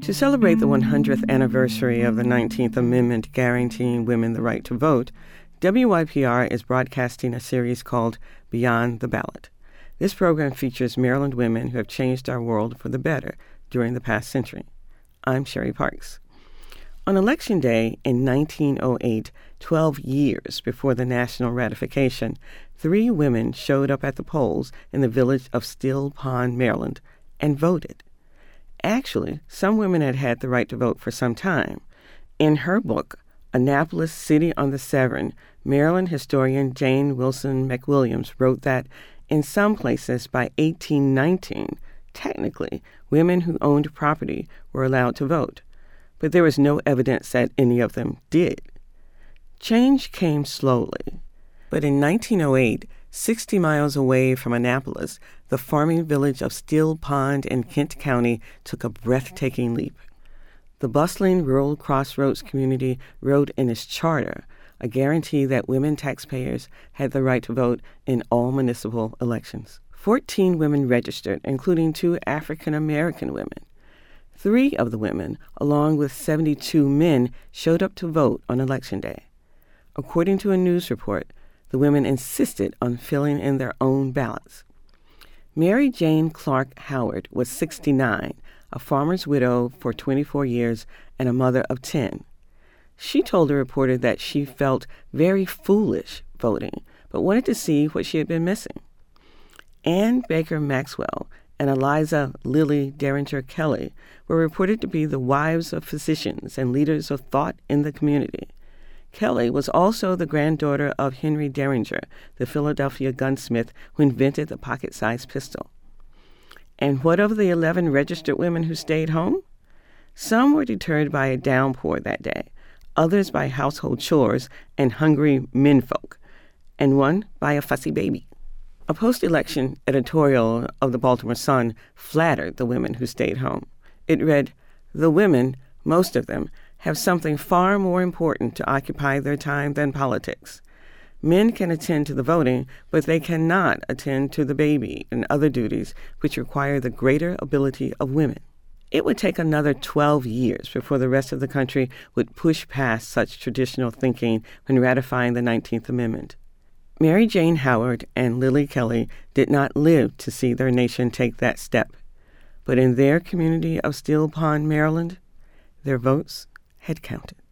To celebrate the 100th anniversary of the 19th Amendment guaranteeing women the right to vote, WYPR is broadcasting a series called Beyond the Ballot. This program features Maryland women who have changed our world for the better during the past century. I'm Sherry Parks. On Election Day in 1908, 12 years before the national ratification, 3 women showed up at the polls in the village of Still Pond, Maryland, and voted. Actually, some women had had the right to vote for some time. In her book, Annapolis City on the Severn, Maryland historian Jane Wilson McWilliams wrote that in some places by 1819, technically, women who owned property were allowed to vote, but there was no evidence that any of them did. Change came slowly, but in 1908, 60 miles away from Annapolis, the farming village of Still Pond in Kent County took a breathtaking leap. The bustling rural crossroads community wrote in its charter a guarantee that women taxpayers had the right to vote in all municipal elections. 14 women registered, including 2 African-American women. 3 of the women, along with 72 men, showed up to vote on Election Day. According to a news report, the women insisted on filling in their own ballots. Mary Jane Clark Howard was 69, a farmer's widow for 24 years and a mother of 10. She told a reporter that she felt very foolish voting, but wanted to see what she had been missing. Ann Baker Maxwell and Eliza Lily Derringer Kelly were reported to be the wives of physicians and leaders of thought in the community. Kelly was also the granddaughter of Henry Derringer, the Philadelphia gunsmith who invented the pocket-sized pistol. And what of the 11 registered women who stayed home? Some were deterred by a downpour that day, others by household chores and hungry menfolk, and one by a fussy baby. A post-election editorial of the Baltimore Sun flattered the women who stayed home. It read, "The women, most of them, have something far more important to occupy their time than politics. Men can attend to the voting, but they cannot attend to the baby and other duties which require the greater ability of women." It would take another 12 years before the rest of the country would push past such traditional thinking when ratifying the 19th Amendment. Mary Jane Howard and Lily Kelly did not live to see their nation take that step, but in their community of Still Pond, Maryland, their votes had counted.